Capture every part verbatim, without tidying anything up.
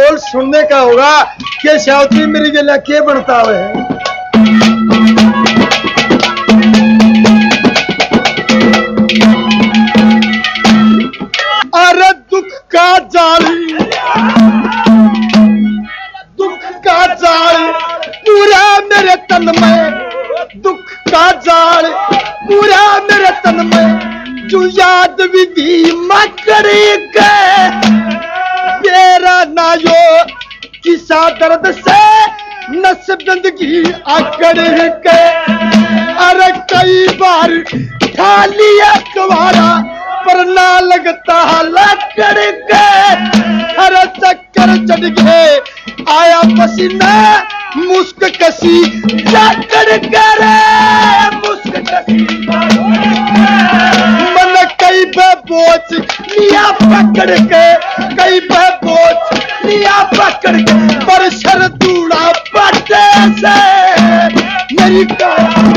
बोल सुनने का होगा कि शावती मेरी गला के बनता है। अरे दुख का जाल, दुख का जाल पूरा मेरे तन में, दुख का जाल पूरा मेरे तन में, जो याद विधि मकड़ी के तेरा ना यो किसा दर्द से नस बंदगी आकड़ के। अरे कई बार खा लिया कुवारा पर ना लगता लकड़ के। अरे चक्कर चढ़ गए आया पसीना मुस्क कसी जाकर करे, मुस्क कसी मन कई पे बोझ लिया पकड़ के, कई पे बोझ लिया पकड़ के, पर सर दूड़ा पटे से मेरी का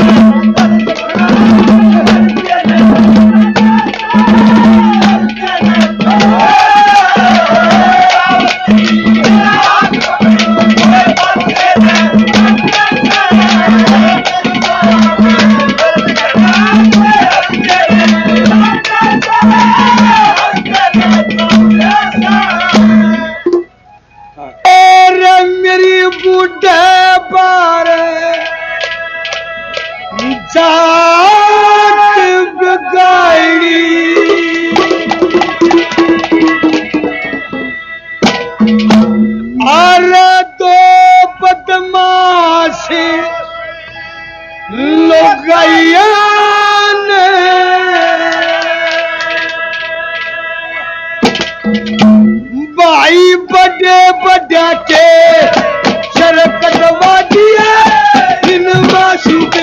भाई बड़े बड़ा के शरकटवा दिया इन मासू के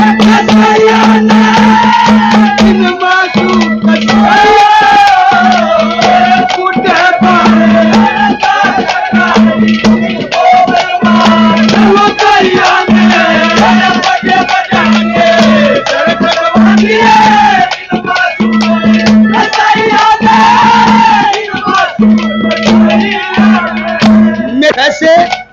इन मासू ऐसे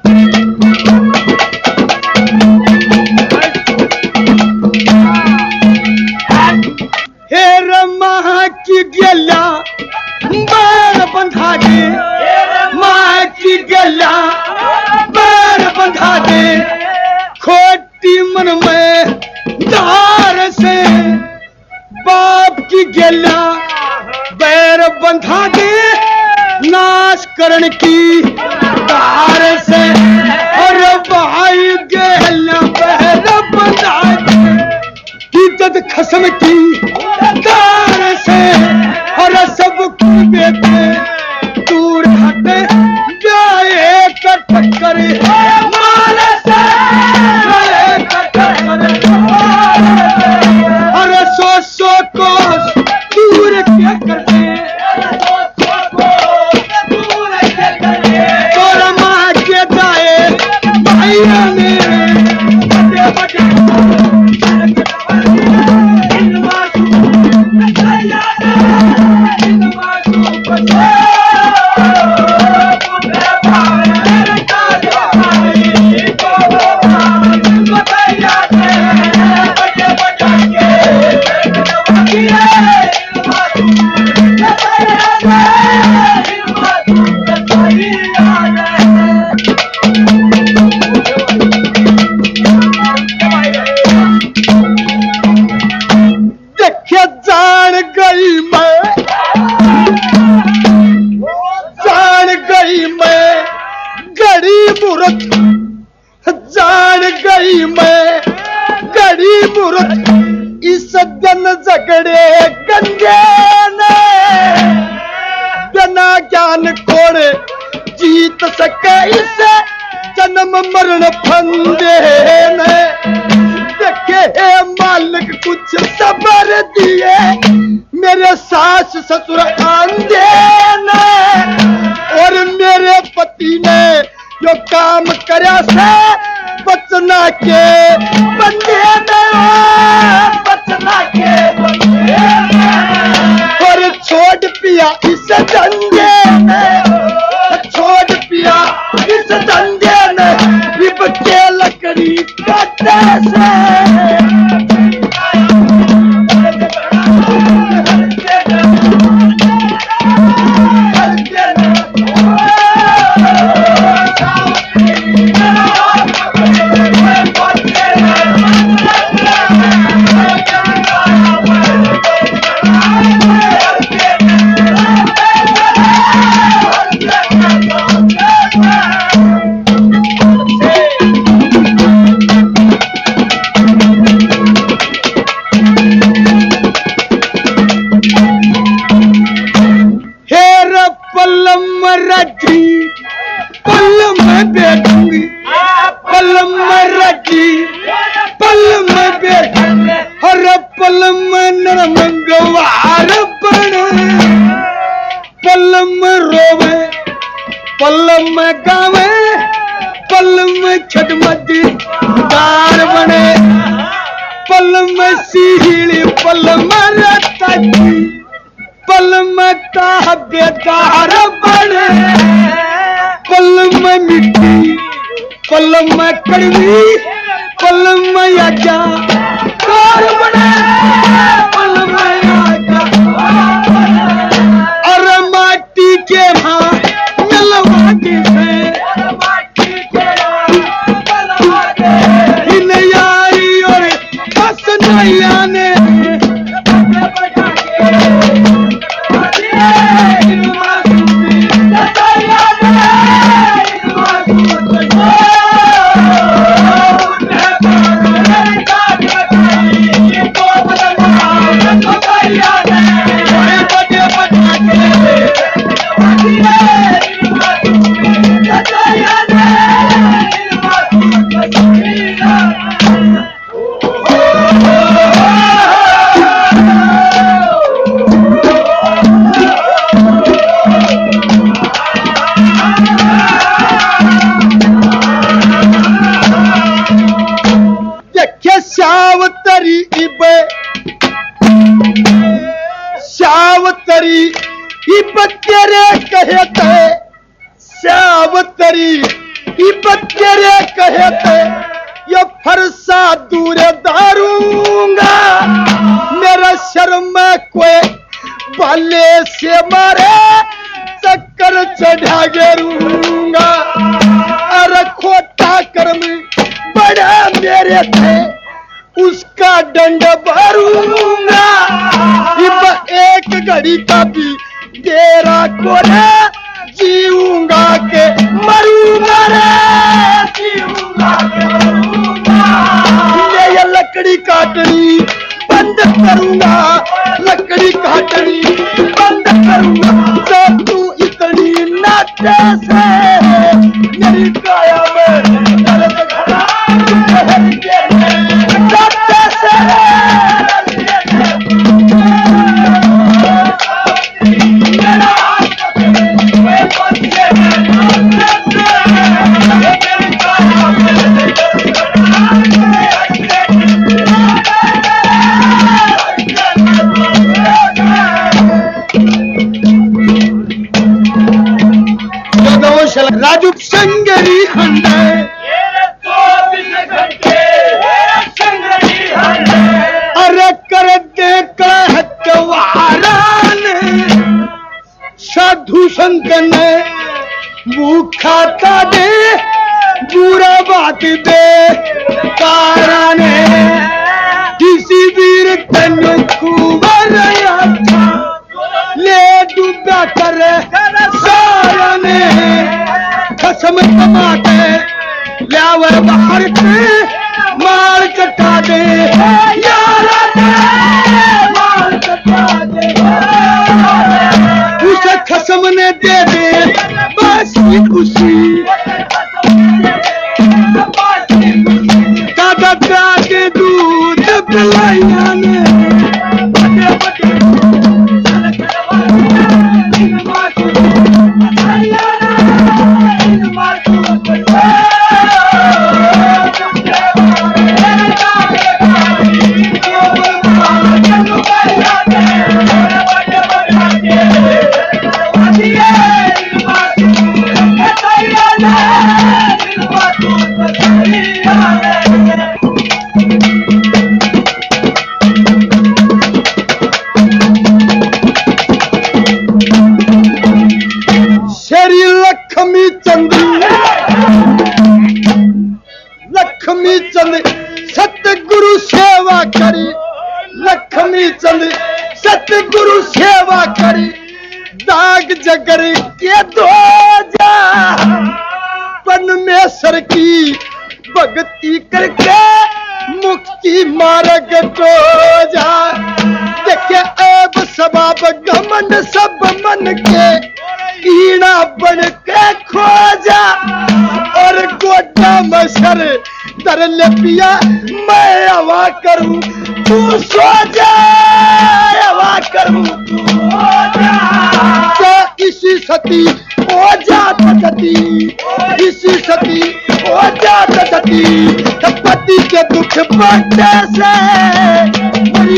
हे रमा की गला बार बंधा दे, माँ की गला बार बंधा दे, खोटी मन में धार से बाप की गला बैर बंधा दे, नाश करण की तार से। और भाई गहला बहर बंधा दे इज्जत खसम की तार से। और सब कुबे पे दूर हटे जाए टक्कर माल से, और सो सो को दूर क्या करते जान गई मैं गड़ी मूर्त इस दिन झगड़े गंगे ने, बिना ज्ञान कोण जीत सके इसे जन्म मरण फंदे ने। देखे मालिक कुछ सबर दिए मेरे सास ससुर आंधे ने, और मेरे पति ने जो काम करया से बचना के बंदे में, बचना के बंदे में। और छोड़ पिया इस धंधे में, छोड़ पिया से राजू संगरी हंडे अरे कर दे कहतवारान साधु संत ने मुखाता दे बुरा बात दे कारण किसी वीर तन खूब ले डूबा कर सारा ने कसम कमाते लावर बाहर के मार कटा दे यारा दे मार कटा दे उसे कसम ने दे दे बस खुशी दादा के दूध पिलाया ने Yeah. सेवा करी दाग जगर के दो जा परमेश्वर की भक्ति करके मुक्ति मार्ग तो जा देखे अब सबब घमंड सब मन के कीड़ा बन के खो जा और गोटा मशर तर ले पिया मैं हवा करूं तू सो जा हवा करूं तू सो जा तो इसी सती हो जात सती इसी सती हो जात सती पति के दुख बढ़ने से मेरी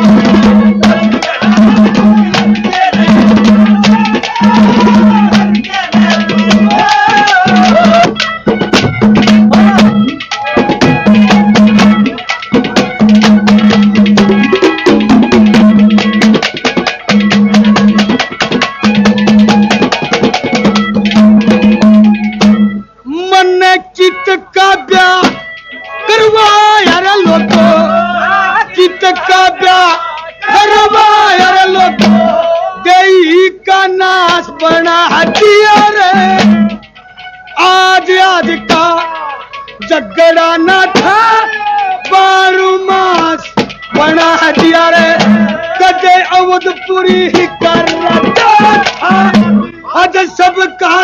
चित का ब्याह करवाया रे लोगो चित का ब्याह करवाया रे लोगो गई का नाश बना दिया रे आज आज का झगड़ा न था बारू मास बना दिया रे कदे अवधपुरी ही कर रहा था आज सब का